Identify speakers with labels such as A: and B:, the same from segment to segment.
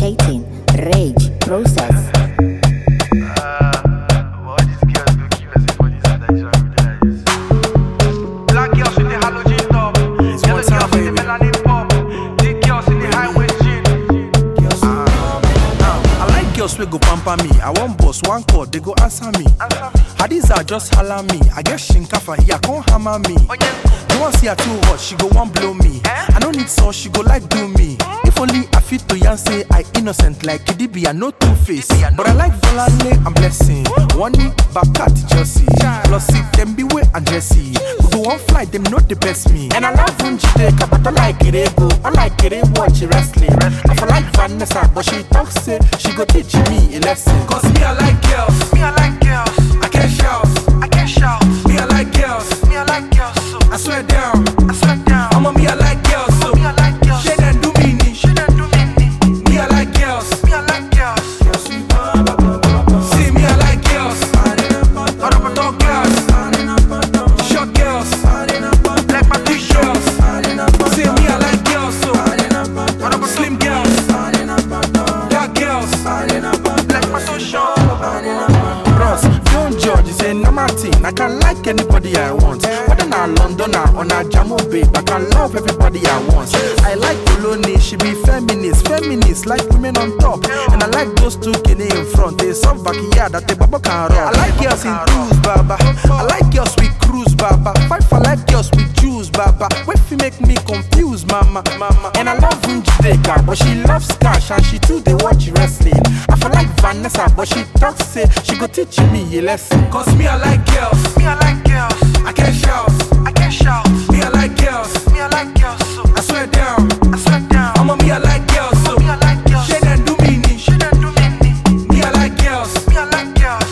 A: Initiating rage process.
B: Black girls with the halogen top, yellow girls with the melanin pop, thick girls in the high waist jean.
C: I like girls wey go pamper me. I want boss, one call, they go answer me. Hadiza just holler me. I get shinkafa here, come hammer me. You want see her too hot, she go want blow me. I don't need sauce, she go like do me. If only I fit to yan say I innocent like Kidibi, I no two-face. But I like Volane and Blessing. One knee, Bakat, Chelsea. Plus it, them be way and Jesse. We go on flight, them know the best me. And I love Unjideka, but I like Irego. I like Ire watch wrestling. I feel like Vanessa, but she talks say she go teach me a lesson.
B: Cause me I like girls, me I like girls. I can't shout, I can't shout. Me I like girls, me I like girls. So
C: I swear down,
B: I swear down.
C: I'm a me I like girls, so
B: Me I like girls,
C: she done do me ni.
B: she done do me.
C: Me I like girls,
B: Me I like girls.
C: see me I like girls.
B: All of my dog girls,
C: Short girls,
B: like my t-shirts.
C: say me I like girls, so
B: All of my
C: slim girls, dark girls,
B: like my social.
C: bros. Don't judge, it's a normal thing. I can like anybody I want. Whether na London or na Jamo babe, I can love everybody I want. I like Poloni, she be feminist like women on top. And I like those two kidney in front. They some backyard that the baba can run. I like girls in blues, baba. I like girls with cruise, baba. Fight for like girls with Jews, baba. Wait fi make me confused, mama. And I love Unjideka, but she loves cash and she too they watch wrestling. I feel like Vanessa, but she talks say she go teach me a lesson. Cause me I like girls,
B: Me I like girls,
C: I can't shout.
B: I can't shout.
C: Me I like girls,
B: Me I like girls. So
C: I swear down.
B: I swear down.
C: I'm a me I like girls, so
B: Me I like girls,
C: she done do me ni.
B: she done do me.
C: Me I like girls,
B: Me I like girls.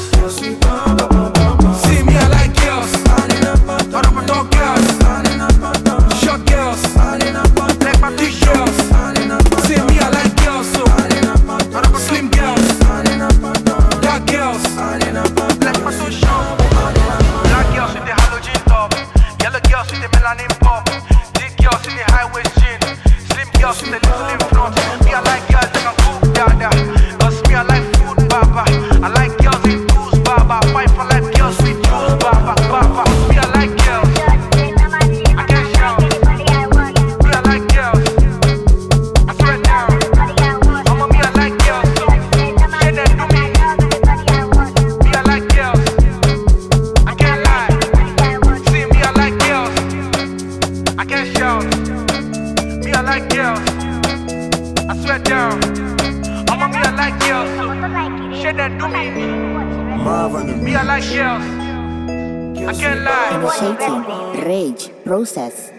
C: see me I like girls.
B: All of my dog girls,
C: Short girls,
B: like my t-shirts.
C: see me I like girls, so
B: All of my
C: slim girls, dark girls,
B: like my social. Black girls with the halogen top, yellow girls with the melanin pop, thick girls in the high waist jean, slim girls with the little in front. Me I like girls that can cook dada, cause me I like food baba. I like girls in tools baba, fight for like girls with jewels baba. Me I like girls, I can't shout. Me I like girls, I swear down. I'm a me I like girls, so she done do me. Me I like girls, I can't lie. See me I like girls, I can't shout. Me I like girls, I swear down. I'm a me I like girls, so she done do me. Me I like girls, I can't lie.
A: Initiating rage process.